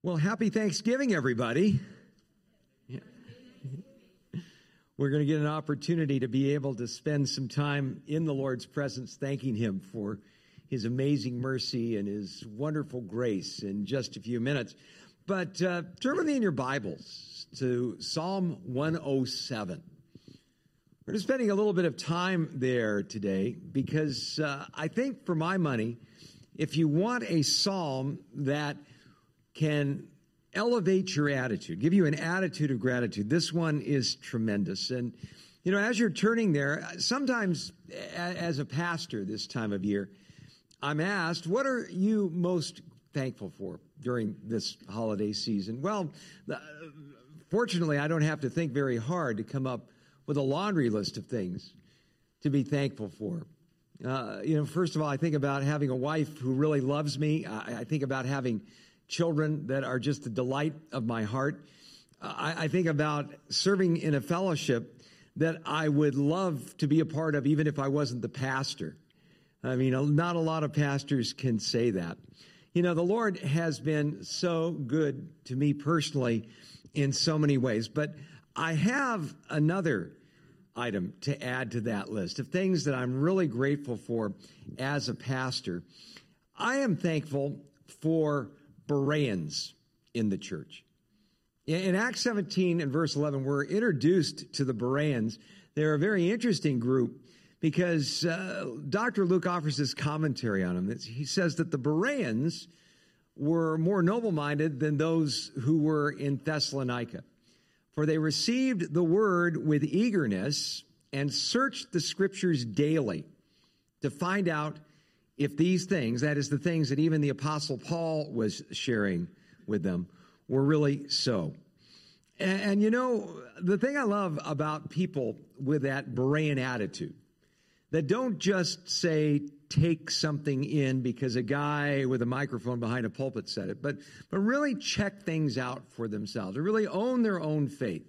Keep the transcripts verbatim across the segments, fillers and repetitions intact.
Well, happy Thanksgiving, everybody. Yeah. We're going to get an opportunity to be able to spend some time in the Lord's presence, thanking Him for His amazing mercy and His wonderful grace in just a few minutes. But uh, turn with me in your Bibles to Psalm one oh seven. We're just spending a little bit of time there today because uh, I think, for my money, if you want a psalm that can elevate your attitude, give you an attitude of gratitude, this one is tremendous. And, you know, as you're turning there, sometimes as a pastor this time of year, I'm asked, what are you most thankful for during this holiday season? Well, fortunately, I don't have to think very hard to come up with a laundry list of things to be thankful for. Uh, you know, first of all, I think about having a wife who really loves me. I, I think about having children that are just the delight of my heart. Uh, I, I think about serving in a fellowship that I would love to be a part of, even if I wasn't the pastor. I mean, not a lot of pastors can say that. You know, the Lord has been so good to me personally in so many ways, but I have another item to add to that list of things that I'm really grateful for as a pastor. I am thankful for Bereans in the church. In Acts seventeen and verse eleven, we're introduced to the Bereans. They're a very interesting group because uh, Doctor Luke offers this commentary on them. He says that the Bereans were more noble-minded than those who were in Thessalonica, for they received the word with eagerness and searched the scriptures daily to find out if these things, that is the things that even the Apostle Paul was sharing with them, were really so. And, and you know, the thing I love about people with that Berean attitude, that don't just say, take something in because a guy with a microphone behind a pulpit said it, but, but really check things out for themselves, or really own their own faith,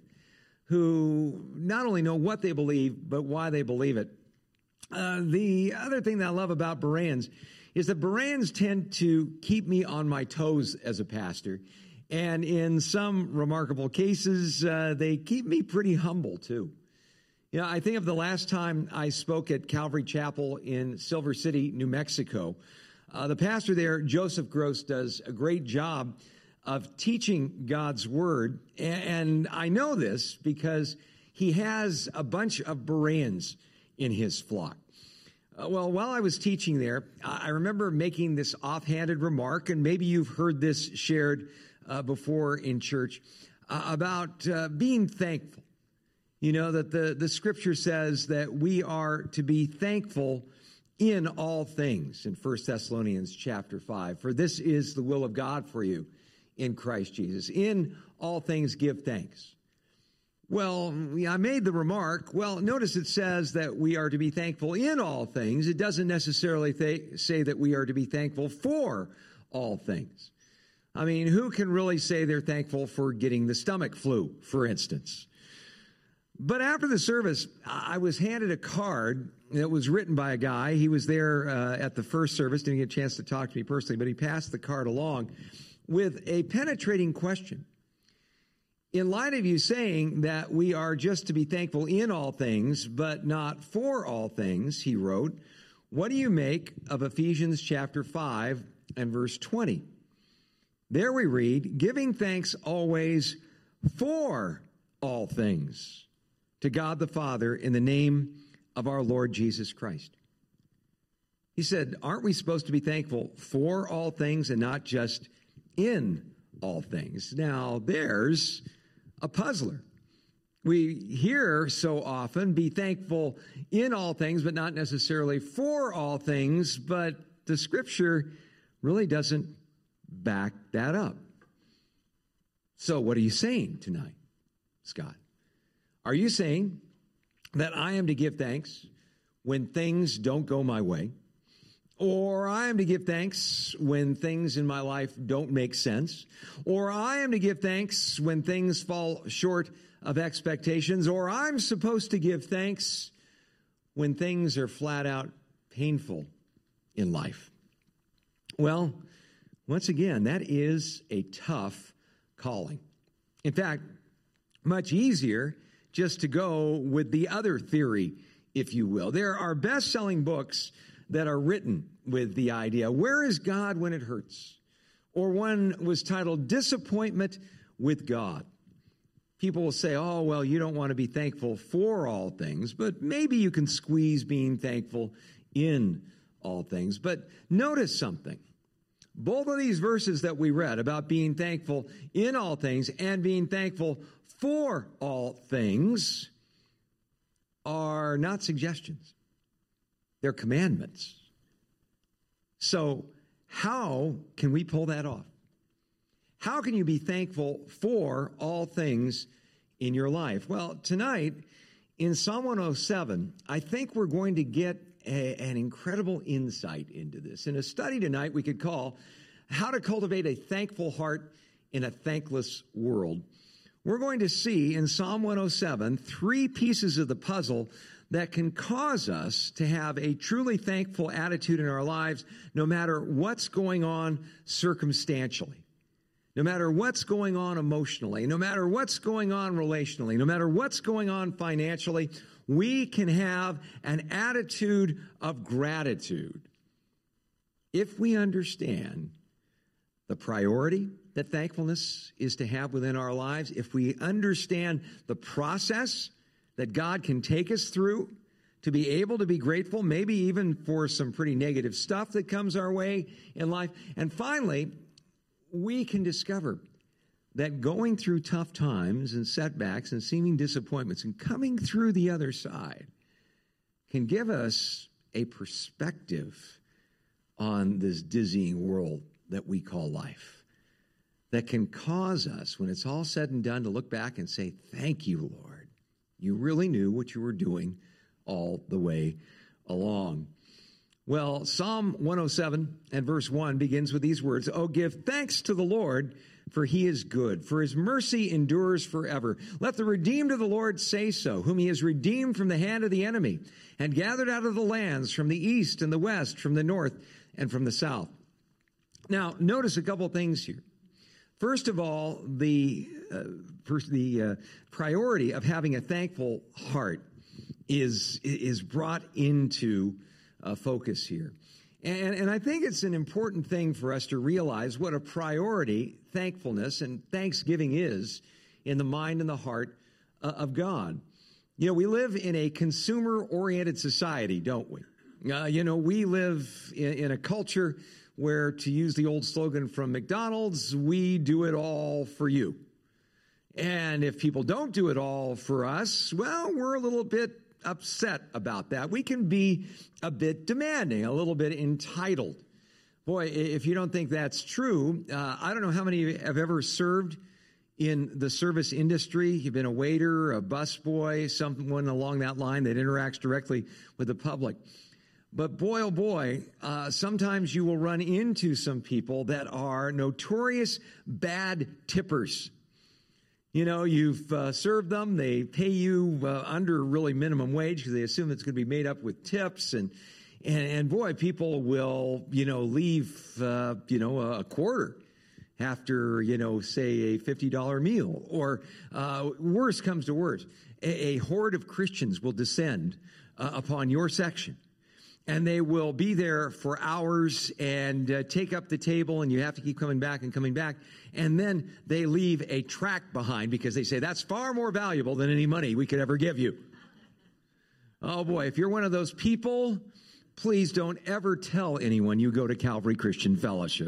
who not only know what they believe, but why they believe it. Uh, the other thing that I love about Bereans is that Bereans tend to keep me on my toes as a pastor. And in some remarkable cases, uh, they keep me pretty humble, too. You know, I think of the last time I spoke at Calvary Chapel in Silver City, New Mexico. Uh, the pastor there, Joseph Gross, does a great job of teaching God's Word. And I know this because he has a bunch of Bereans in his flock. Uh, well, while I was teaching there, I remember making this offhanded remark, and maybe you've heard this shared uh, before in church, uh, about uh, being thankful. You know, that the, the scripture says that we are to be thankful in all things in First Thessalonians chapter five. For this is the will of God for you in Christ Jesus. In all things give thanks. Well, I made the remark, well, notice it says that we are to be thankful in all things. It doesn't necessarily th- say that we are to be thankful for all things. I mean, who can really say they're thankful for getting the stomach flu, for instance? But after the service, I was handed a card that was written by a guy. He was there uh, at the first service, didn't get a chance to talk to me personally, but he passed the card along with a penetrating question. In light of you saying that we are just to be thankful in all things, but not for all things, he wrote, what do you make of Ephesians chapter five and verse twenty? There we read, giving thanks always for all things to God the Father in the name of our Lord Jesus Christ. He said, aren't we supposed to be thankful for all things and not just in all things? Now, there's a puzzler. We hear so often, be thankful in all things, but not necessarily for all things, but the scripture really doesn't back that up. So what are you saying tonight, Scott? Are you saying that I am to give thanks when things don't go my way? Or I am to give thanks when things in my life don't make sense? Or I am to give thanks when things fall short of expectations? Or I'm supposed to give thanks when things are flat out painful in life? Well, Once again, that is a tough calling. In fact, much easier just to go with the other theory, if you will. There are best-selling books that are written with the idea, where is God when it hurts? Or one was titled Disappointment with God. People will say, oh, well, you don't want to be thankful for all things, but maybe you can squeeze being thankful in all things. But notice something. Both of these verses that we read about being thankful in all things and being thankful for all things are not suggestions. They're commandments. So how can we pull that off? How can you be thankful for all things in your life? Well, tonight in Psalm one oh seven, I think we're going to get a, an incredible insight into this. In a study tonight we could call How to Cultivate a Thankful Heart in a Thankless World. We're going to see in Psalm one oh seven three pieces of the puzzle that can cause us to have a truly thankful attitude in our lives, no matter what's going on circumstantially, no matter what's going on emotionally, no matter what's going on relationally, no matter what's going on financially. We can have an attitude of gratitude if we understand the priority that thankfulness is to have within our lives, if we understand the process that God can take us through to be able to be grateful, maybe even for some pretty negative stuff that comes our way in life. And finally, we can discover that going through tough times and setbacks and seeming disappointments and coming through the other side can give us a perspective on this dizzying world that we call life, that can cause us, when it's all said and done, to look back and say, thank you, Lord. You really knew what you were doing all the way along. Well, Psalm one oh seven and verse one begins with these words, "Oh, give thanks to the Lord, for he is good, for his mercy endures forever. Let the redeemed of the Lord say so, whom he has redeemed from the hand of the enemy, and gathered out of the lands from the east and the west, from the north and from the south." Now, notice a couple things here. First of all, the uh, first, the uh, priority of having a thankful heart is is brought into uh, focus here. And, and I think it's an important thing for us to realize what a priority thankfulness and thanksgiving is in the mind and the heart uh, of God. You know, we live in a consumer-oriented society, don't we? Uh, you know, we live in, in a culture where, to use the old slogan from McDonald's, we do it all for you. And if people don't do it all for us, well, we're a little bit upset about that. We can be a bit demanding, a little bit entitled. Boy, if you don't think that's true, uh, I don't know how many of you have ever served in the service industry. You've been a waiter, a busboy, someone along that line that interacts directly with the public. But boy, oh boy, uh, sometimes you will run into some people that are notorious bad tippers. You know, you've uh, served them. They pay you uh, under really minimum wage because they assume it's going to be made up with tips. And, and, and boy, people will, you know, leave, uh, you know, a quarter after, you know, say a fifty dollar meal. Or uh, worse comes to worse, a, a horde of Christians will descend uh, upon your section. And they will be there for hours and uh, take up the table, and you have to keep coming back and coming back. And then they leave a tract behind because they say, that's far more valuable than any money we could ever give you. Oh boy, if you're one of those people, please don't ever tell anyone you go to Calvary Christian Fellowship.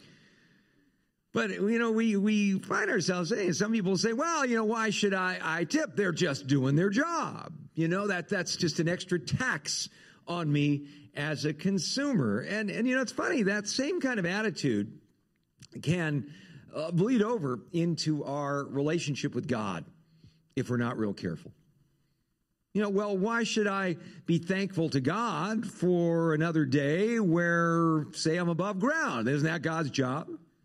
But, you know, we, we find ourselves saying, some people say, well, you know, why should I, I tip? They're just doing their job. You know, that that's just an extra tax on me as a consumer. And, and you know, it's funny, that same kind of attitude can uh, bleed over into our relationship with God if we're not real careful. You know, well, why should I be thankful to God for another day where, say, I'm above ground? Isn't that God's job?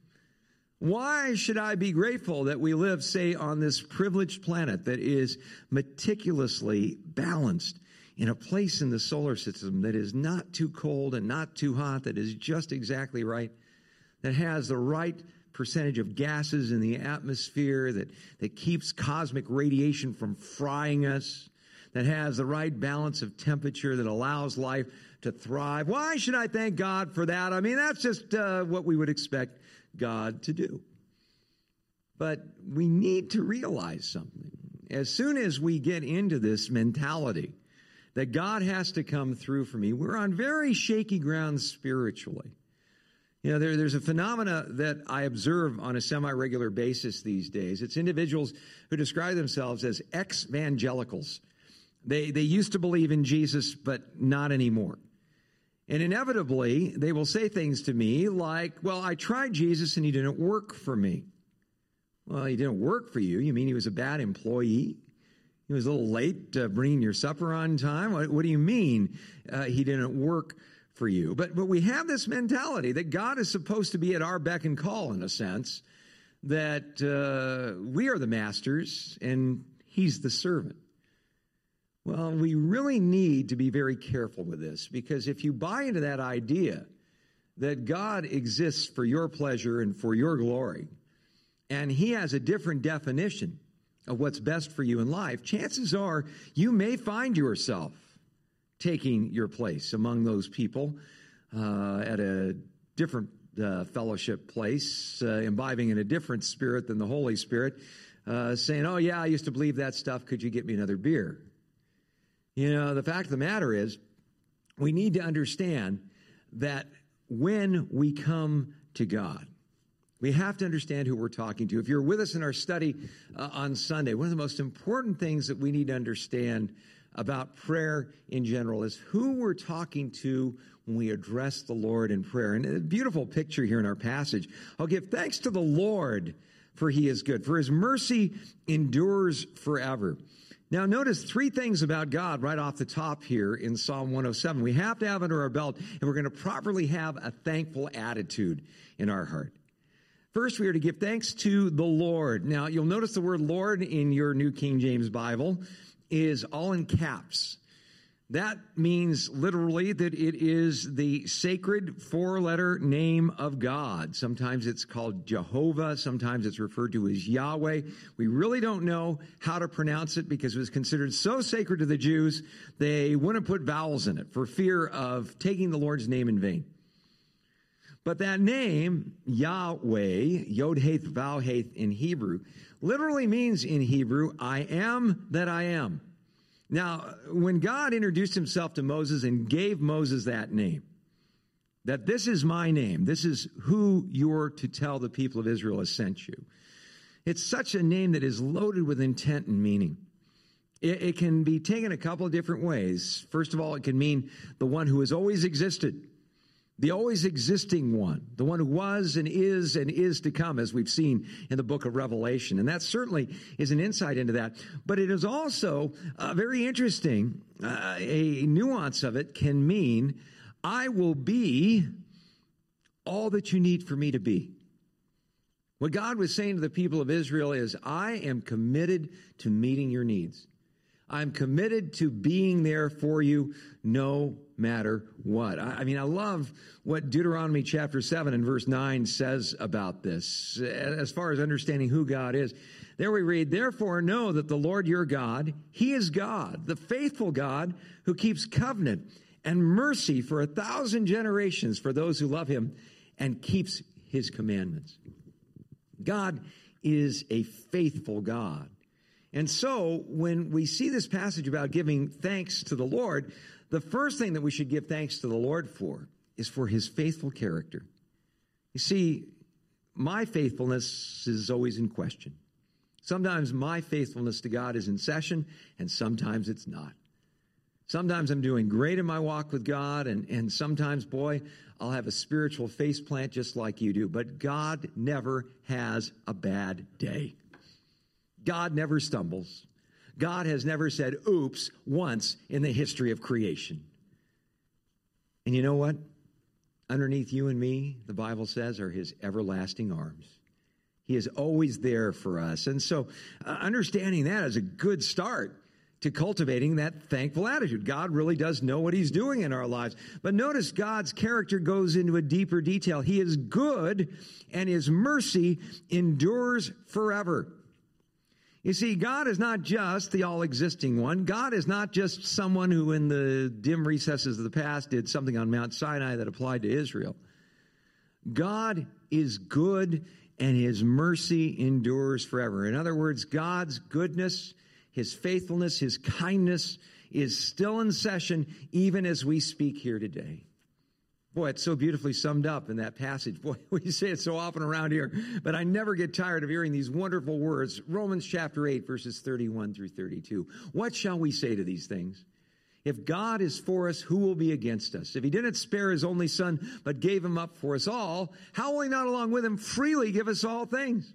Why should I be grateful that we live, say, on this privileged planet that is meticulously balanced in a place in the solar system that is not too cold and not too hot, that is just exactly right, that has the right percentage of gases in the atmosphere, that, that keeps cosmic radiation from frying us, that has the right balance of temperature that allows life to thrive. Why should I thank God for that? I mean, that's just uh, what we would expect God to do. But we need to realize something. As soon as we get into this mentality that God has to come through for me, we're on very shaky ground spiritually. You know, there, there's a phenomena that I observe on a semi-regular basis these days. It's individuals who describe themselves as ex-evangelicals. They, they used to believe in Jesus, but not anymore. And inevitably, they will say things to me like, well, I tried Jesus and he didn't work for me. Well, he didn't work for you. You mean he was a bad employee? He was a little late uh, bringing your supper on time? What, what do you mean uh, he didn't work for you? But, but we have this mentality that God is supposed to be at our beck and call, in a sense, that uh, we are the masters and he's the servant. Well, we really need to be very careful with this, because if you buy into that idea that God exists for your pleasure and for your glory, and he has a different definition of what's best for you in life, chances are you may find yourself taking your place among those people uh, at a different uh, fellowship place, uh, imbibing in a different spirit than the Holy Spirit, uh, saying, oh, yeah, I used to believe that stuff. Could you get me another beer? You know, the fact of the matter is, we need to understand that when we come to God, we have to understand who we're talking to. If you're with us in our study uh, on Sunday, one of the most important things that we need to understand about prayer in general is who we're talking to when we address the Lord in prayer. And a beautiful picture here in our passage. I'll give thanks to the Lord, for he is good, for his mercy endures forever. Now, notice three things about God right off the top here in Psalm one oh seven. We have to have under our belt, and we're going to properly have a thankful attitude in our heart. First, we are to give thanks to the Lord. Now, you'll notice the word Lord in your New King James Bible is all in caps. That means literally that it is the sacred four-letter name of God. Sometimes it's called Jehovah. Sometimes it's referred to as Yahweh. We really don't know how to pronounce it because it was considered so sacred to the Jews, they wouldn't put vowels in it for fear of taking the Lord's name in vain. But that name, Yahweh, Yod-Heth, Vav-Heth in Hebrew, literally means in Hebrew, I am that I am. Now, when God introduced himself to Moses and gave Moses that name, that this is my name, this is who you're to tell the people of Israel has sent you, it's such a name that is loaded with intent and meaning. It, it can be taken a couple of different ways. First of all, it can mean the one who has always existed. The always existing one, the one who was and is and is to come, as we've seen in the book of Revelation. And that certainly is an insight into that. But it is also uh, very interesting. Uh, a nuance of it can mean, I will be all that you need for me to be. What God was saying to the people of Israel is, I am committed to meeting your needs. I'm committed to being there for you no matter what. I, I mean, I love what Deuteronomy chapter seven and verse nine says about this, as far as understanding who God is. There we read, therefore know that the Lord your God, he is God, the faithful God who keeps covenant and mercy for a thousand generations for those who love him and keeps his commandments. God is a faithful God. And so when we see this passage about giving thanks to the Lord, the first thing that we should give thanks to the Lord for is for his faithful character. You see, my faithfulness is always in question. Sometimes my faithfulness to God is in session, and sometimes it's not. Sometimes I'm doing great in my walk with God, and, and sometimes, boy, I'll have a spiritual faceplant just like you do. But God never has a bad day. God never stumbles. God has never said, oops, once in the history of creation. And you know what? Underneath you and me, the Bible says, are his everlasting arms. He is always there for us. And so uh, understanding that is a good start to cultivating that thankful attitude. God really does know what he's doing in our lives. But notice God's character goes into a deeper detail. He is good, and his mercy endures forever. You see, God is not just the all-existing one. God is not just someone who in the dim recesses of the past did something on Mount Sinai that applied to Israel. God is good, and his mercy endures forever. In other words, God's goodness, his faithfulness, his kindness is still in session even as we speak here today. Boy, it's so beautifully summed up in that passage. Boy, we say it so often around here, but I never get tired of hearing these wonderful words. Romans chapter eight, verses thirty-one through thirty-two. What shall we say to these things? If God is for us, who will be against us? If he didn't spare his only son, but gave him up for us all, how will he not along with him freely give us all things?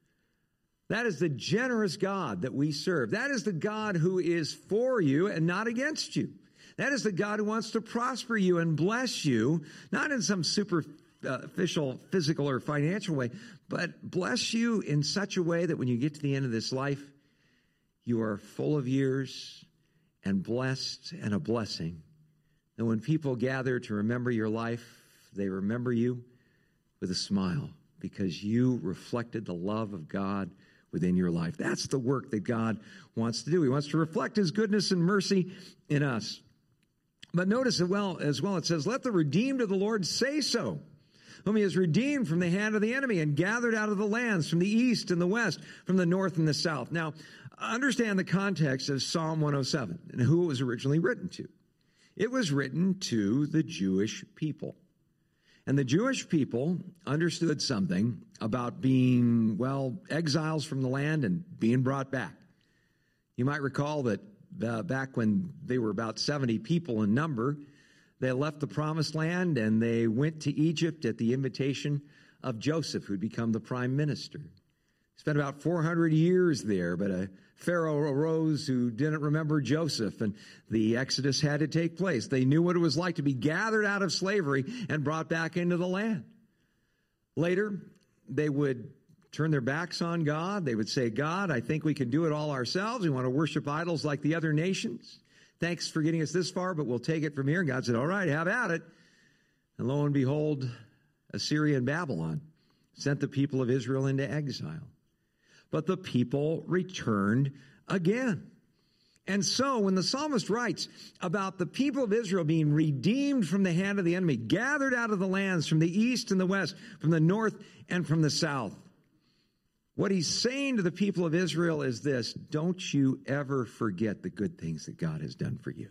That is the generous God that we serve. That is the God who is for you and not against you. That is the God who wants to prosper you and bless you, not in some superficial, physical, or financial way, but bless you in such a way that when you get to the end of this life, you are full of years and blessed and a blessing. And when people gather to remember your life, they remember you with a smile because you reflected the love of God within your life. That's the work that God wants to do. He wants to reflect his goodness and mercy in us. But notice as well, as well it says, let the redeemed of the Lord say so, whom he has redeemed from the hand of the enemy and gathered out of the lands from the east and the west, from the north and the south. Now, understand the context of Psalm one oh seven and who it was originally written to. It was written to the Jewish people. And the Jewish people understood something about being, well, exiles from the land and being brought back. You might recall that uh, back when they were about seventy people in number, they left the promised land and they went to Egypt at the invitation of Joseph, who'd become the prime minister. Spent about four hundred years there, but a Pharaoh arose who didn't remember Joseph, and the Exodus had to take place. They knew what it was like to be gathered out of slavery and brought back into the land. Later, they would turn their backs on God. They would say, God, I think we can do it all ourselves. We want to worship idols like the other nations. Thanks for getting us this far, but we'll take it from here. And God said, all right, have at it. And lo and behold, Assyria and Babylon sent the people of Israel into exile. But the people returned again. And so when the psalmist writes about the people of Israel being redeemed from the hand of the enemy, gathered out of the lands from the east and the west, from the north and from the south, what he's saying to the people of Israel is this: don't you ever forget the good things that God has done for you.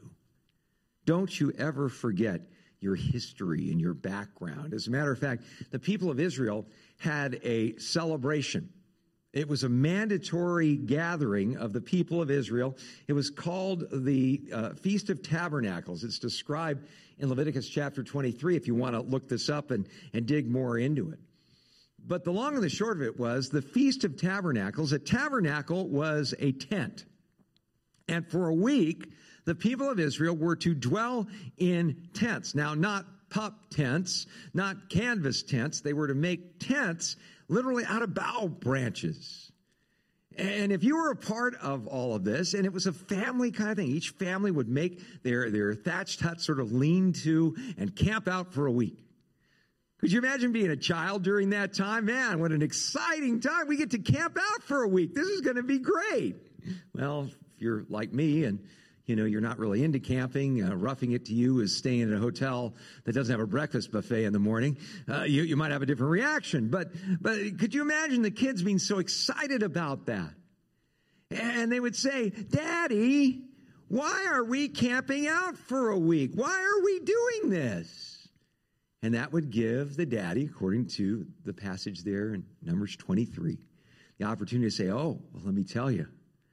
Don't you ever forget your history and your background. As a matter of fact, the people of Israel had a celebration. It was a mandatory gathering of the people of Israel. It was called the uh, Feast of Tabernacles. It's described in Leviticus chapter twenty-three if you want to look this up and, and dig more into it. But the long and the short of it was the Feast of Tabernacles. A tabernacle was a tent. And for a week, the people of Israel were to dwell in tents. Now, not pup tents, not canvas tents. They were to make tents literally out of bough branches. And if you were a part of all of this, and it was a family kind of thing, each family would make their, their thatched hut sort of lean-to and camp out for a week. Could you imagine being a child during that time? Man, what an exciting time. We get to camp out for a week. This is going to be great. Well, if you're like me and you know, you're not really into camping. Uh, roughing it to you is staying in a hotel that doesn't have a breakfast buffet in the morning. Uh, you, you might have a different reaction. But, but could you imagine the kids being so excited about that? And they would say, Daddy, why are we camping out for a week? Why are we doing this? And that would give the daddy, according to the passage there in Numbers twenty-three, the opportunity to say, oh, well, let me tell you.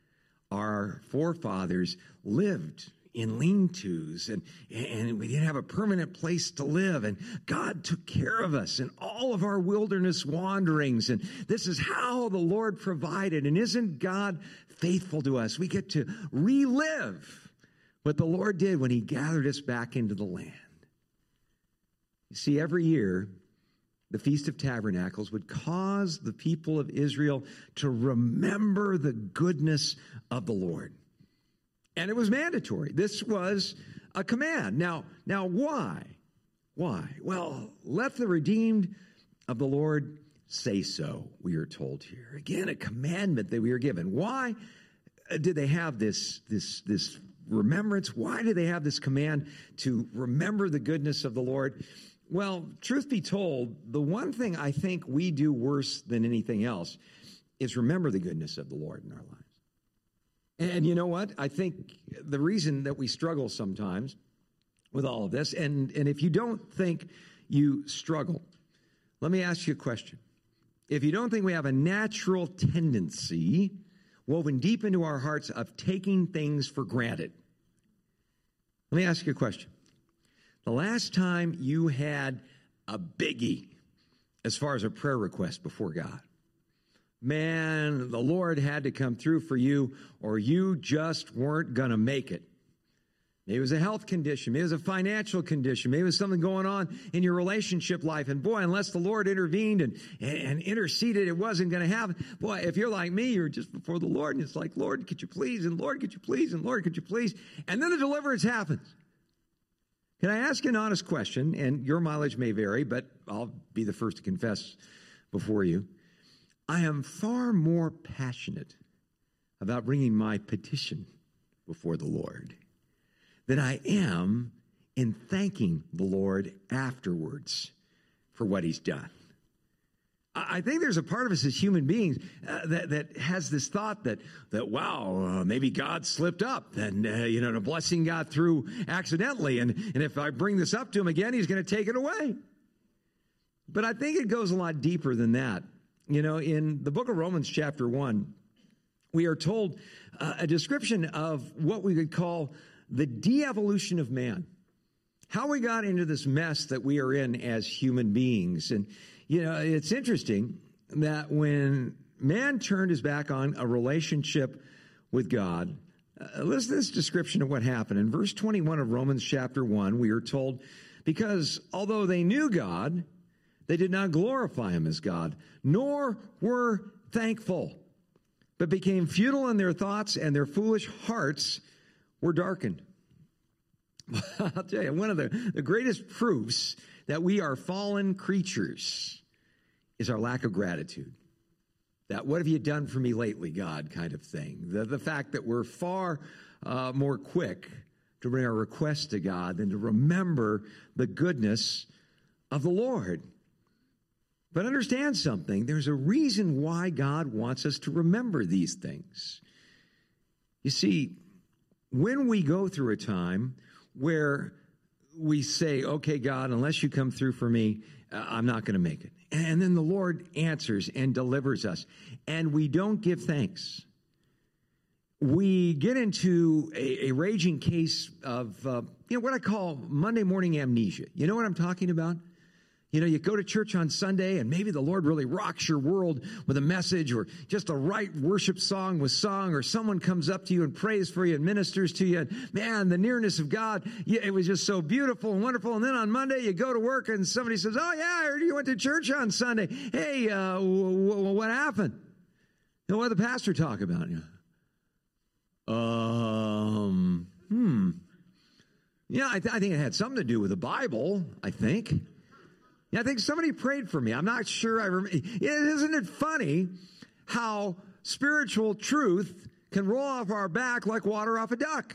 Our forefathers lived in lean-tos, and, and we didn't have a permanent place to live, and God took care of us in all of our wilderness wanderings, and this is how the Lord provided, and isn't God faithful to us? We get to relive what the Lord did when he gathered us back into the land. You see, every year, the Feast of Tabernacles would cause the people of Israel to remember the goodness of the Lord. And it was mandatory. This was a command. Now, now why? Why? Well, let the redeemed of the Lord say so, we are told here. Again, a commandment that we are given. Why did they have this, this, this remembrance? Why did they have this command to remember the goodness of the Lord? Well, truth be told, the one thing I think we do worse than anything else is remember the goodness of the Lord in our lives. And you know what? I think the reason that we struggle sometimes with all of this, and, and if you don't think you struggle, let me ask you a question. If you don't think we have a natural tendency woven deep into our hearts of taking things for granted, let me ask you a question. The last time you had a biggie as far as a prayer request before God, man, the Lord had to come through for you or you just weren't going to make it. Maybe it was a health condition. Maybe it was a financial condition. Maybe it was something going on in your relationship life. And boy, unless the Lord intervened and, and, and interceded, it wasn't going to happen. Boy, if you're like me, you're just before the Lord and it's like, Lord, could you please? And Lord, could you please? And Lord, could you please? And then the deliverance happens. Can I ask an honest question? And your mileage may vary, but I'll be the first to confess before you. I am far more passionate about bringing my petition before the Lord than I am in thanking the Lord afterwards for what he's done. I think there's a part of us as human beings uh, that, that has this thought that, that wow, uh, maybe God slipped up and, uh, you know, the blessing got through accidentally. And, and if I bring this up to him again, he's going to take it away. But I think it goes a lot deeper than that. You know, in the book of Romans chapter one, we are told uh, a description of what we could call the de-evolution of man. How we got into this mess that we are in as human beings. And, you know, it's interesting that when man turned his back on a relationship with God, uh, listen to this description of what happened. In verse twenty-one of Romans chapter one, we are told, because although they knew God, they did not glorify him as God, nor were thankful, but became futile in their thoughts, and their foolish hearts were darkened. I'll tell you, one of the, the greatest proofs that we are fallen creatures is our lack of gratitude. That what have you done for me lately, God, kind of thing. The, the fact that we're far uh, more quick to bring our requests to God than to remember the goodness of the Lord. But understand something. There's a reason why God wants us to remember these things. You see, when we go through a time where we say, okay, God, unless you come through for me, uh, I'm not going to make it. And then the Lord answers and delivers us. And we don't give thanks. We get into a, a raging case of, uh, you know, what I call Monday morning amnesia. You know what I'm talking about? You know, you go to church on Sunday and maybe the Lord really rocks your world with a message or just a right worship song was sung or someone comes up to you and prays for you and ministers to you. And man, the nearness of God, yeah, it was just so beautiful and wonderful. And then on Monday you go to work and somebody says, oh yeah, I heard you went to church on Sunday. Hey, uh, w- w- what happened? You know, what did the pastor talk about? You know, um, hmm. Yeah, I, th- I think it had something to do with the Bible, I think. Yeah, I think somebody prayed for me. I'm not sure I remember. Isn't it funny how spiritual truth can roll off our back like water off a duck?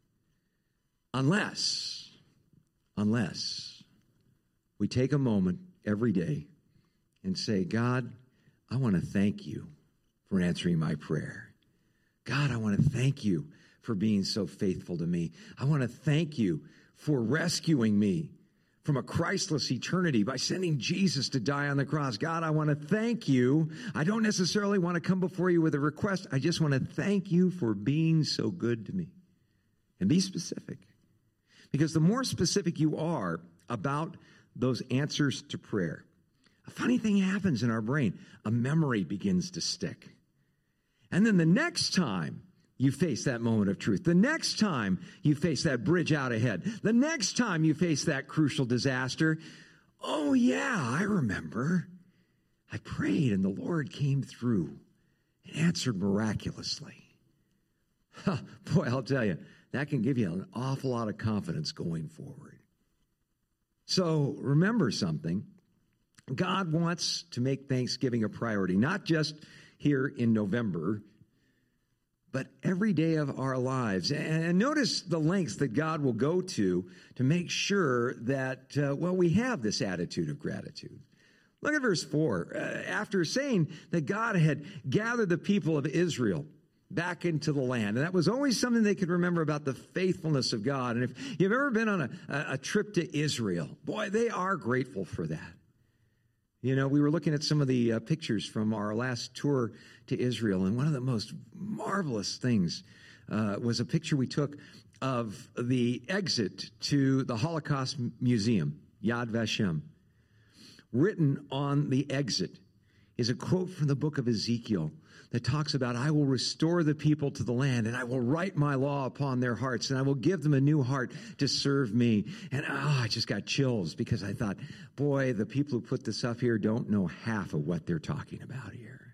Unless, unless we take a moment every day and say, God, I want to thank you for answering my prayer. God, I want to thank you for being so faithful to me. I want to thank you for rescuing me from a Christless eternity by sending Jesus to die on the cross. God, I want to thank you. I don't necessarily want to come before you with a request. I just want to thank you for being so good to me. And be specific. Because the more specific you are about those answers to prayer, a funny thing happens in our brain. A memory begins to stick. And then the next time you face that moment of truth, the next time you face that bridge out ahead, the next time you face that crucial disaster, oh yeah, I remember. I prayed and the Lord came through and answered miraculously. boy, I'll tell you, that can give you an awful lot of confidence going forward. So remember something. God wants to make Thanksgiving a priority, not just here in November, but every day of our lives. And notice the lengths that God will go to to make sure that, uh, well, we have this attitude of gratitude. Look at verse four. Uh, after saying that God had gathered the people of Israel back into the land, and that was always something they could remember about the faithfulness of God. And if you've ever been on a, a trip to Israel, boy, they are grateful for that. You know, we were looking at some of the uh, pictures from our last tour to Israel, and one of the most marvelous things uh, was a picture we took of the exit to the Holocaust Museum, Yad Vashem. Written on the exit is a quote from the book of Ezekiel that talks about, I will restore the people to the land, and I will write my law upon their hearts, and I will give them a new heart to serve me. And oh, I just got chills because I thought, boy, the people who put this up here don't know half of what they're talking about here.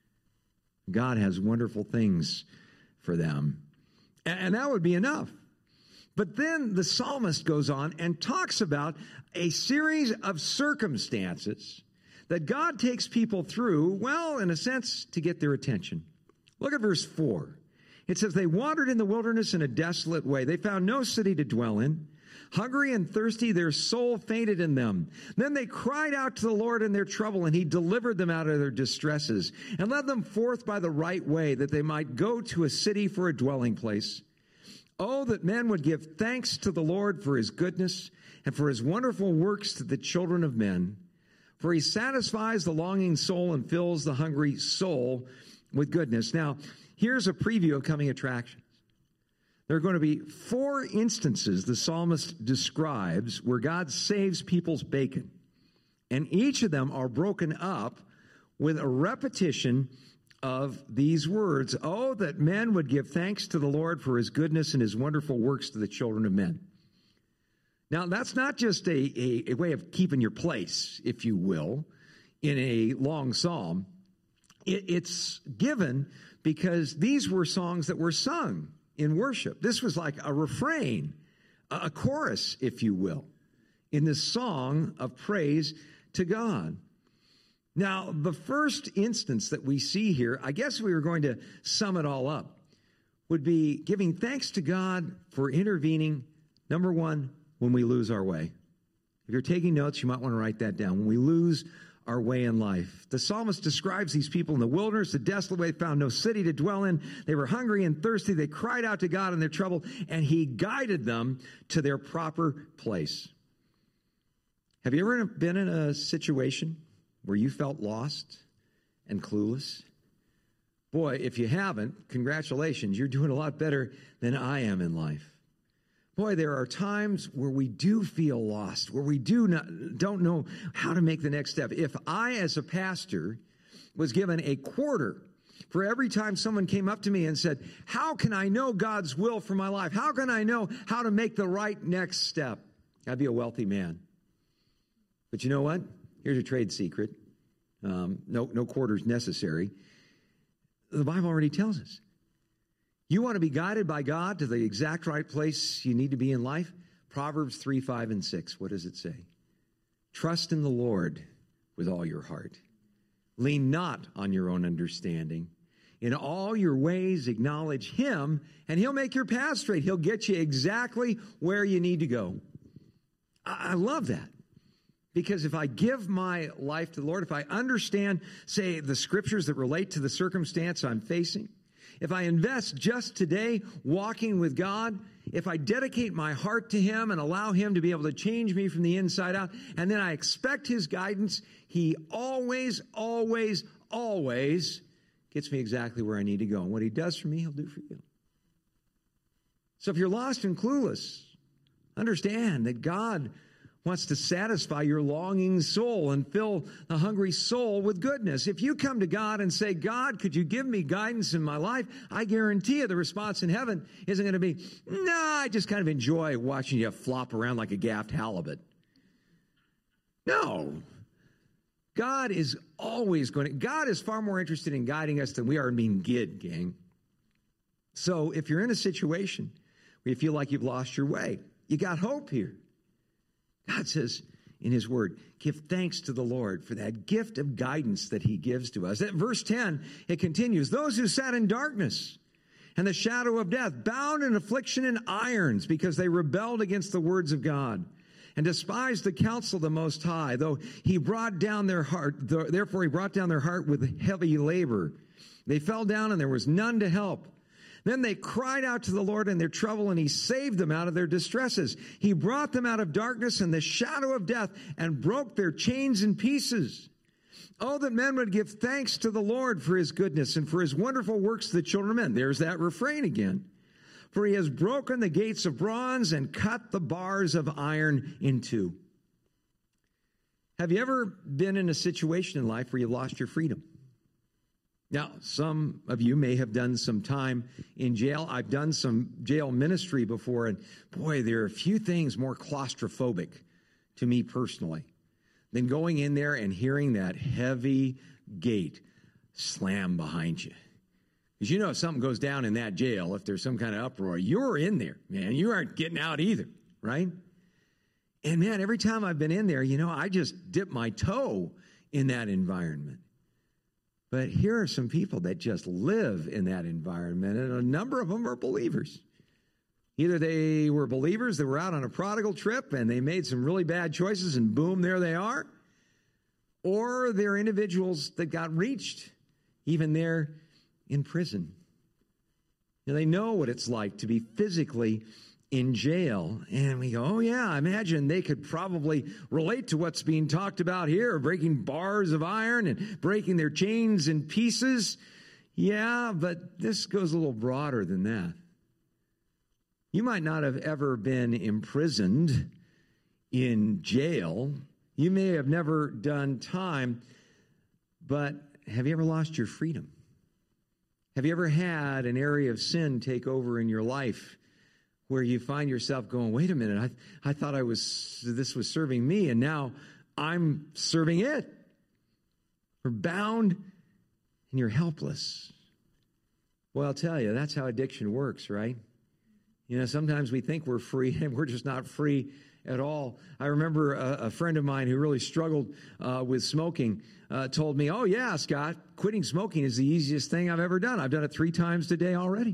God has wonderful things for them. And that would be enough. But then the psalmist goes on and talks about a series of circumstances that God takes people through, well, in a sense, to get their attention. Look at verse four. It says, they wandered in the wilderness in a desolate way. They found no city to dwell in. Hungry and thirsty, their soul fainted in them. Then they cried out to the Lord in their trouble, and he delivered them out of their distresses and led them forth by the right way, that they might go to a city for a dwelling place. Oh, that men would give thanks to the Lord for his goodness and for his wonderful works to the children of men. For he satisfies the longing soul and fills the hungry soul with goodness. Now, here's a preview of coming attractions. There are going to be four instances the psalmist describes where God saves people's bacon. And each of them are broken up with a repetition of these words. Oh, that men would give thanks to the Lord for his goodness and his wonderful works to the children of men. Now, that's not just a, a, a way of keeping your place, if you will, in a long psalm. It, it's given because these were songs that were sung in worship. This was like a refrain, a, a chorus, if you will, in this song of praise to God. Now, the first instance that we see here, I guess we were going to sum it all up, would be giving thanks to God for intervening, number one, when we lose our way. If you're taking notes, you might want to write that down. When we lose our way in life. The psalmist describes these people in the wilderness, the desolate way, found no city to dwell in. They were hungry and thirsty. They cried out to God in their trouble, and he guided them to their proper place. Have you ever been in a situation where you felt lost and clueless? Boy, if you haven't, congratulations. You're doing a lot better than I am in life. Boy, there are times where we do feel lost, where we do not, don't know how to make the next step. If I, as a pastor, was given a quarter for every time someone came up to me and said, how can I know God's will for my life? How can I know how to make the right next step? I'd be a wealthy man. But you know what? Here's a trade secret. Um, no, no quarters necessary. The Bible already tells us. You want to be guided by God to the exact right place you need to be in life? Proverbs three, five, and six. What does it say? Trust in the Lord with all your heart. Lean not on your own understanding. In all your ways acknowledge him, and he'll make your path straight. He'll get you exactly where you need to go. I, I love that. Because if I give my life to the Lord, if I understand, say, the scriptures that relate to the circumstance I'm facing, if I invest just today walking with God, if I dedicate my heart to him and allow him to be able to change me from the inside out, and then I expect his guidance, he always, always, always gets me exactly where I need to go. And what he does for me, he'll do for you. So if you're lost and clueless, understand that God wants to satisfy your longing soul and fill the hungry soul with goodness. If you come to God and say, God, could you give me guidance in my life? I guarantee you the response in heaven isn't going to be, no, I just kind of enjoy watching you flop around like a gaffed halibut. No. God is always going to, God is far more interested in guiding us than we are in being guided, gang. So if you're in a situation where you feel like you've lost your way, you got hope here. God says in his word, give thanks to the Lord for that gift of guidance that he gives to us. At verse ten, it continues, those who sat in darkness and the shadow of death, bound in affliction and irons, because they rebelled against the words of God and despised the counsel of the Most High, though he brought down their heart, therefore he brought down their heart with heavy labor. They fell down and there was none to help. Then they cried out to the Lord in their trouble, and he saved them out of their distresses. He brought them out of darkness and the shadow of death and broke their chains in pieces. Oh, that men would give thanks to the Lord for his goodness and for his wonderful works to the children of men. There's that refrain again. For he has broken the gates of bronze and cut the bars of iron in two. Have you ever been in a situation in life where you lost your freedom? Now, some of you may have done some time in jail. I've done some jail ministry before, and boy, there are a few things more claustrophobic to me personally than going in there and hearing that heavy gate slam behind you. Because you know if something goes down in that jail, if there's some kind of uproar, you're in there, man. You aren't getting out either, right? And man, every time I've been in there, you know, I just dip my toe in that environment. But here are some people that just live in that environment, and a number of them are believers. Either they were believers that were out on a prodigal trip and they made some really bad choices and boom, there they are. Or they're individuals that got reached, even there in prison. Now, they know what it's like to be physically in jail. And we go, oh yeah, I imagine they could probably relate to what's being talked about here, breaking bars of iron and breaking their chains in pieces. Yeah, but this goes a little broader than that. You might not have ever been imprisoned in jail. You may have never done time, but have you ever lost your freedom? Have you ever had an area of sin take over in your life where you find yourself going, wait a minute, I, I thought I was, this was serving me, and now I'm serving it. You're bound and you're helpless. Well, I'll tell you, that's how addiction works, right? You know, sometimes we think we're free, and we're just not free at all. I remember a, a friend of mine who really struggled uh, with smoking uh, told me, oh, yeah, Scott, quitting smoking is the easiest thing I've ever done. I've done it three times today already.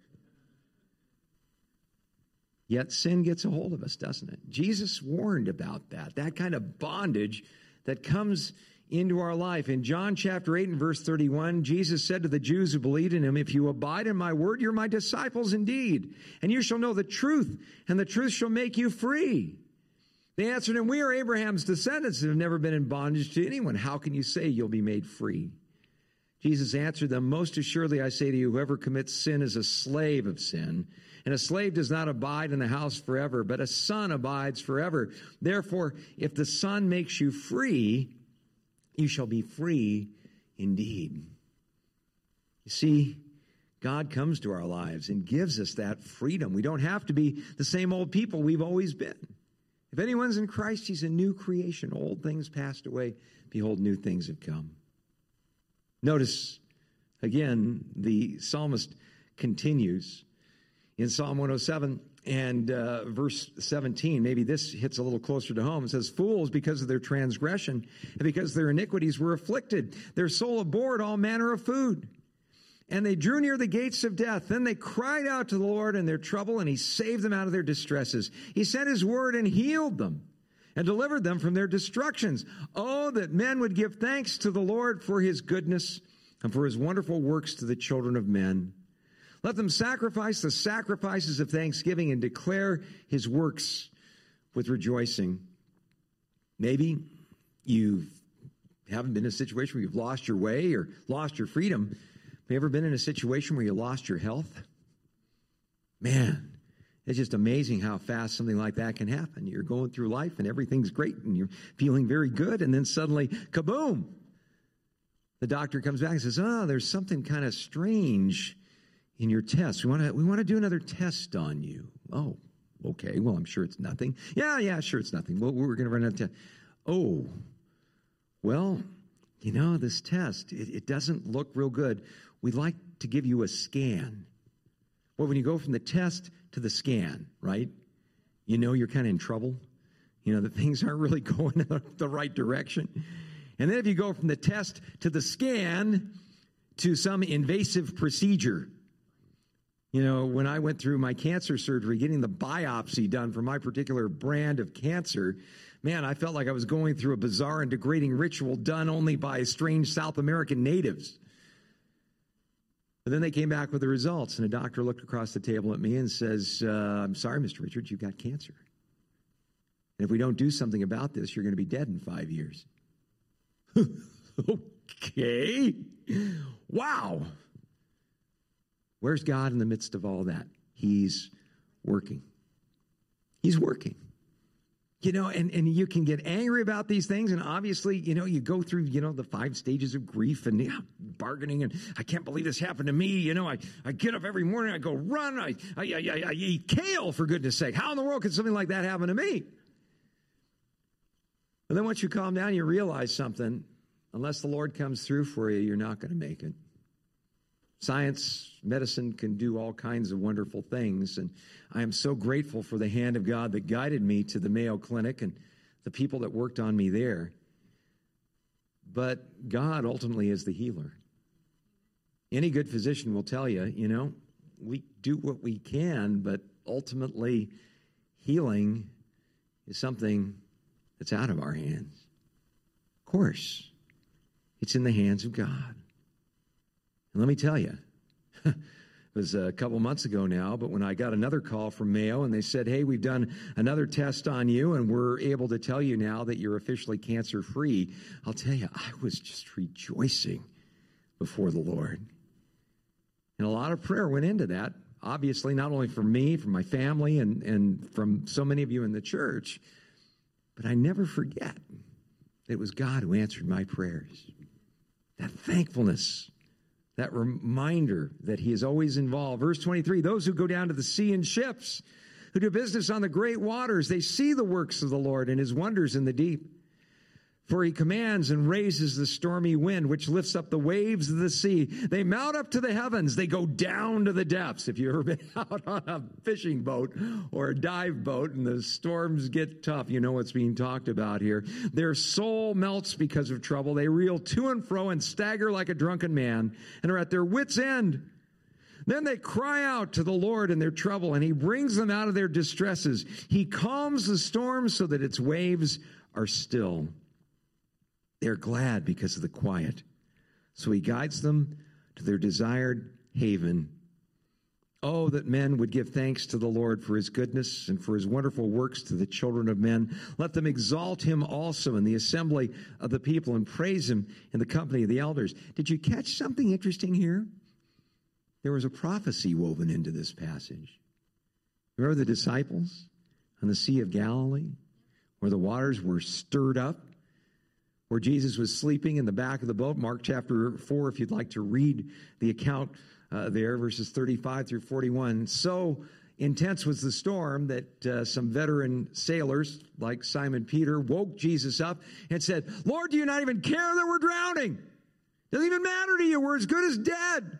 Yet sin gets a hold of us, doesn't it? Jesus warned about that, that kind of bondage that comes into our life. In John chapter eight and verse thirty-one, Jesus said to the Jews who believed in him, if you abide in my word, you're my disciples indeed, and you shall know the truth, and the truth shall make you free. They answered him, we are Abraham's descendants and have never been in bondage to anyone. How can you say you'll be made free? Jesus answered them, most assuredly I say to you, whoever commits sin is a slave of sin. And a slave does not abide in the house forever, but a son abides forever. Therefore, if the Son makes you free, you shall be free indeed. You see, God comes to our lives and gives us that freedom. We don't have to be the same old people we've always been. If anyone's in Christ, he's a new creation. Old things passed away. Behold, new things have come. Notice, again, the psalmist continues in Psalm one oh seven and uh, verse seventeen. Maybe this hits a little closer to home. It says, fools, because of their transgression and because their iniquities were afflicted, their soul abhorred all manner of food. And they drew near the gates of death. Then they cried out to the Lord in their trouble, and he saved them out of their distresses. He sent his word and healed them and delivered them from their destructions. Oh, that men would give thanks to the Lord for his goodness and for his wonderful works to the children of men. Let them sacrifice the sacrifices of thanksgiving and declare his works with rejoicing. Maybe you haven't been in a situation where you've lost your way or lost your freedom. Have you ever been in a situation where you lost your health? Man, it's just amazing how fast something like that can happen. You're going through life and everything's great and you're feeling very good, and then suddenly, kaboom! The doctor comes back and says, oh, there's something kind of strange in your test. We want to we want to do another test on you. Oh, okay. Well, I'm sure it's nothing. Yeah, yeah, sure it's nothing. Well, we're going to run out of test. Oh, well, you know, this test, it, it doesn't look real good. We'd like to give you a scan. Well, when you go from the test to the scan, right, you know you're kind of in trouble. You know, that things aren't really going in the right direction. And then if you go from the test to the scan to some invasive procedure, you know, when I went through my cancer surgery, getting the biopsy done for my particular brand of cancer, man, I felt like I was going through a bizarre and degrading ritual done only by strange South American natives. But then they came back with the results, and a doctor looked across the table at me and says, uh, I'm sorry, Mister Richards, you've got cancer. And if we don't do something about this, you're going to be dead in five years. Okay. Wow. Where's God in the midst of all that? He's working. He's working. You know, and, and you can get angry about these things, and obviously, you know, you go through, you know, the five stages of grief and yeah, bargaining, and I can't believe this happened to me. You know, I, I get up every morning, I go run, I, I, I, I eat kale, for goodness sake. How in the world could something like that happen to me? And then once you calm down, you realize something. Unless the Lord comes through for you, you're not going to make it. Science, medicine can do all kinds of wonderful things, and I am so grateful for the hand of God that guided me to the Mayo Clinic and the people that worked on me there. But God ultimately is the healer. Any good physician will tell you, you know, we do what we can, but ultimately healing is something that's out of our hands. Of course, it's in the hands of God. And let me tell you, it was a couple months ago now, but when I got another call from Mayo and they said, hey, we've done another test on you and we're able to tell you now that you're officially cancer-free, I'll tell you, I was just rejoicing before the Lord. And a lot of prayer went into that, obviously, not only from me, from my family, and, and from so many of you in the church, but I never forget that it was God who answered my prayers. That thankfulness, that reminder that he is always involved. Verse twenty-three, those who go down to the sea in ships, who do business on the great waters, they see the works of the Lord and his wonders in the deep. For he commands and raises the stormy wind, which lifts up the waves of the sea. They mount up to the heavens. They go down to the depths. If you've ever been out on a fishing boat or a dive boat and the storms get tough, you know what's being talked about here. Their soul melts because of trouble. They reel to and fro and stagger like a drunken man and are at their wits' end. Then they cry out to the Lord in their trouble, and he brings them out of their distresses. He calms the storm so that its waves are still. They're glad because of the quiet. So he guides them to their desired haven. Oh, that men would give thanks to the Lord for his goodness and for his wonderful works to the children of men. Let them exalt him also in the assembly of the people and praise him in the company of the elders. Did you catch something interesting here? There was a prophecy woven into this passage. Remember the disciples on the Sea of Galilee, where the waters were stirred up, where Jesus was sleeping in the back of the boat? Mark chapter four, if you'd like to read the account uh, there, verses thirty-five through forty-one. So intense was the storm that uh, some veteran sailors, like Simon Peter, woke Jesus up and said, Lord, do you not even care that we're drowning? Doesn't even matter to you. We're as good as dead.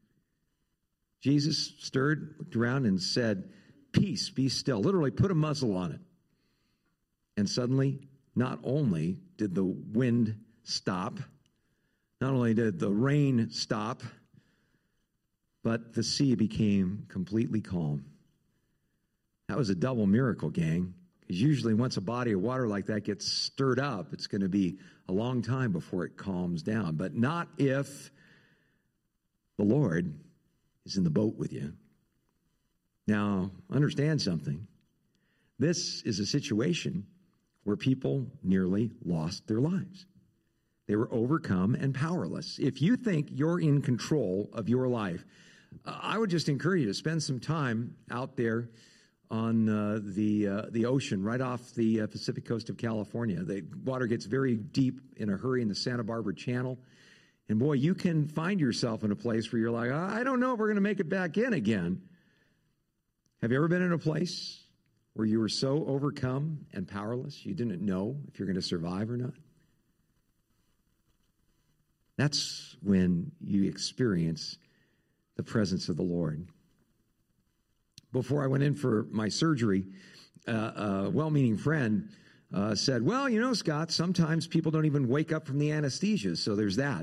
Jesus stirred, looked around, and said, peace, be still. Literally put a muzzle on it. And suddenly, not only did the wind stop, not only did the rain stop, but the sea became completely calm. That was a double miracle, gang. Because usually once a body of water like that gets stirred up, it's going to be a long time before it calms down. But not if the Lord is in the boat with you. Now, understand something. This is a situation where people nearly lost their lives. They were overcome and powerless. If you think you're in control of your life, uh, I would just encourage you to spend some time out there on uh, the uh, the ocean right off the uh, Pacific coast of California. The water gets very deep in a hurry in the Santa Barbara Channel. And boy, you can find yourself in a place where you're like, I don't know if we're going to make it back in again. Have you ever been in a place where you were so overcome and powerless you didn't know if you're going to survive or not? That's when you experience the presence of the Lord. before I went in for my surgery, uh, a well-meaning friend uh, said, well, you know, Scott, sometimes people don't even wake up from the anesthesia, so there's that.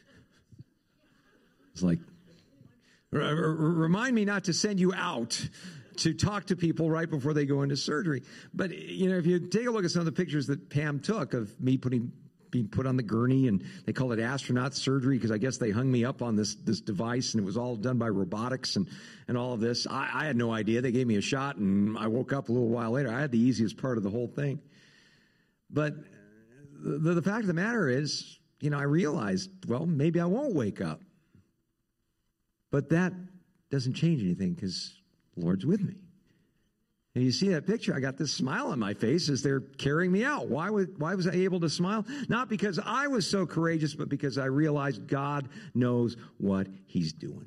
It's like, r- r- remind me not to send you out to talk to people right before they go into surgery. But, you know, if you take a look at some of the pictures that Pam took of me putting being put on the gurney, and they call it astronaut surgery because I guess they hung me up on this this device, and it was all done by robotics and, and all of this. I, I had no idea. They gave me a shot, and I woke up a little while later. I had the easiest part of the whole thing. But the, the fact of the matter is, you know, I realized, well, maybe I won't wake up. But that doesn't change anything because the Lord's with me. And you see that picture, I got this smile on my face as they're carrying me out. Why was, why was I able to smile? Not because I was so courageous, but because I realized God knows what he's doing.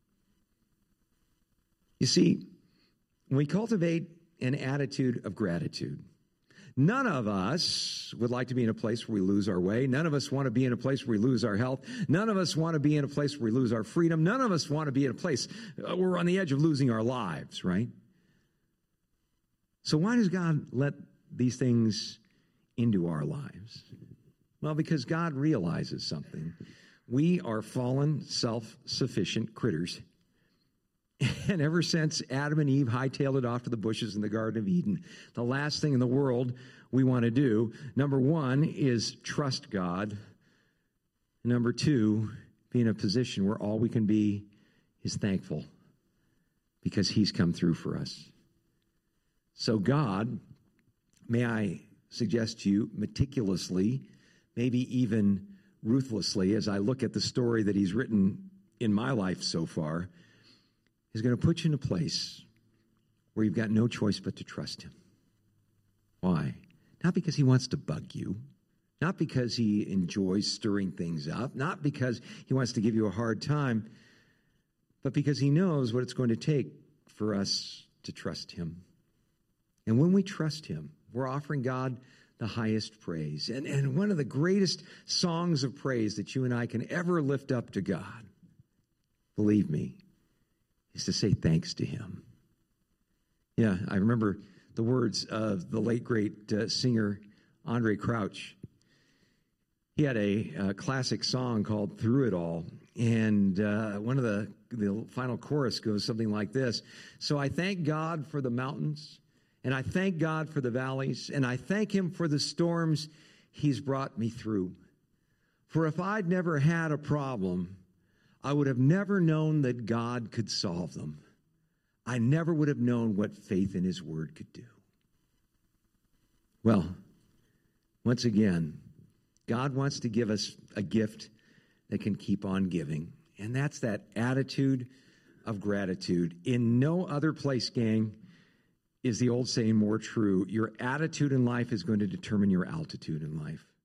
You see, when we cultivate an attitude of gratitude, none of us would like to be in a place where we lose our way. None of us want to be in a place where we lose our health. None of us want to be in a place where we lose our freedom. None of us want to be in a place where we're on the edge of losing our lives, right? So why does God let these things into our lives? Well, because God realizes something. We are fallen, self-sufficient critters. And ever since Adam and Eve hightailed it off to the bushes in the Garden of Eden, the last thing in the world we want to do, number one, is trust God. Number two, be in a position where all we can be is thankful because he's come through for us. So God, may I suggest to you meticulously, maybe even ruthlessly, as I look at the story that he's written in my life so far, is going to put you in a place where you've got no choice but to trust him. Why? Not because he wants to bug you, not because he enjoys stirring things up, not because he wants to give you a hard time, but because he knows what it's going to take for us to trust him. And when we trust him, we're offering God the highest praise. And, and one of the greatest songs of praise that you and I can ever lift up to God, believe me, is to say thanks to him. Yeah, I remember the words of the late, great uh, singer Andre Crouch. He had a, a classic song called Through It All. And uh, one of the, the final chorus goes something like this. So I thank God for the mountains, and I thank God for the valleys, and I thank him for the storms he's brought me through. For if I'd never had a problem, I would have never known that God could solve them. I never would have known what faith in his word could do. Well, once again, God wants to give us a gift that can keep on giving, and that's that attitude of gratitude. In no other place, gang, is the old saying more true. Your attitude in life is going to determine your altitude in life.